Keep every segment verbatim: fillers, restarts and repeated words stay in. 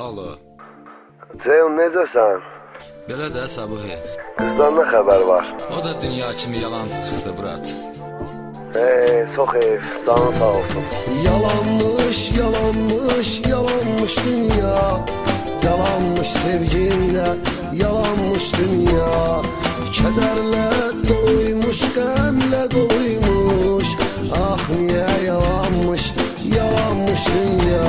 Alo. Ceyhun, necəsən? Belə də Sabuhi. Qızdan nə xəbər var? O da dünya kimi yalancı çıxdı Murat. Hey, çox heyf, canın sağ olsun. Yalanmış, yalanmış, yalanmış dünya. Yalanmış sevginlə, yalanmış dünya. Kədərlə doluymuş, qəmlə doluymuş. Ah, niyə yalanmış, yalanmış dünya.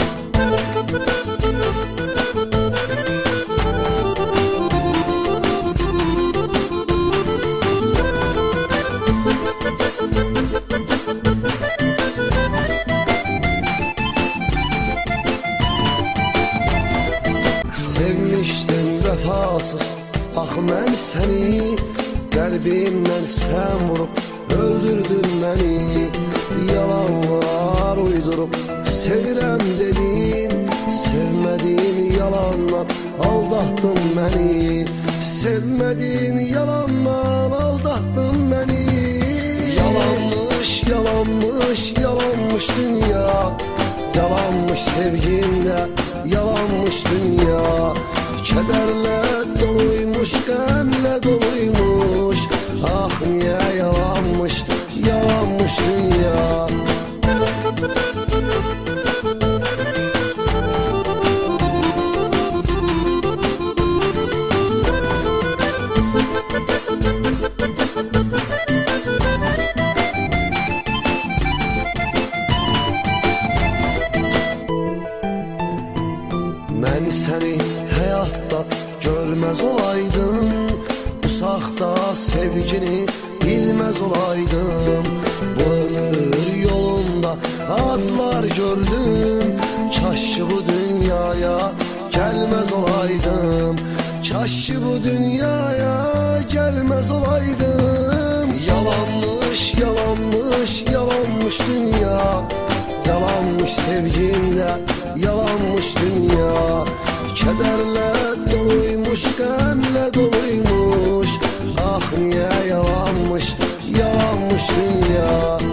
Sevmişdim vəfasız, ah mən səni. Qəlbimdən sən vurub, öldürdün məni. Yalanlar uydurub, sevirəm dedin. Sevmədin yalandan, aldattın məni. Sevmədin yalandan, aldattın məni. Yalanmış, yalanmış, yalanmış dünya. Yalanmış sevginlə, yalanmış dünya. Kədərlə doluymuş, qəmlə doluymuş. Ah, niyə yalanmış, yalanmış dünya. Mən səni həyatda görməz olaydım. Bu saxta sevgini bilməz olaydım. Bu ömür yolunda acılar gördüm. Kaş ki bu dünyaya gəlməz olaydım. Kaş ki bu dünyaya gəlməz olaydım. Yalanmış, yalanmış, yalanmış dünya. Yalanmış sevginlə, yalanmış dünya. Kədərlə doluymuş, qəmlə doluymuş. Ah, niyə yalanmış, yalanmış dünya.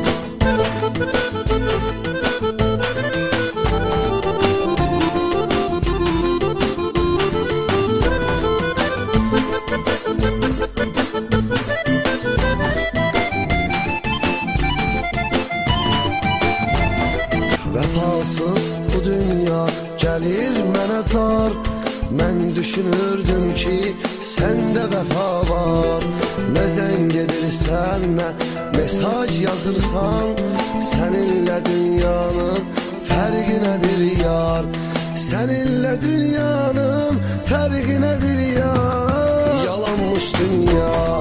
Vəfasız bu dünya gəlir mənə dar. Mən düşünürdüm ki, səndə vəfa var. Nə zəng edirsən, nə mesaj yazırsan. Səninlə dünyanın fərqi nədir yar? Səninlə dünyanın fərqi nədir yar? Yalanmış dünya.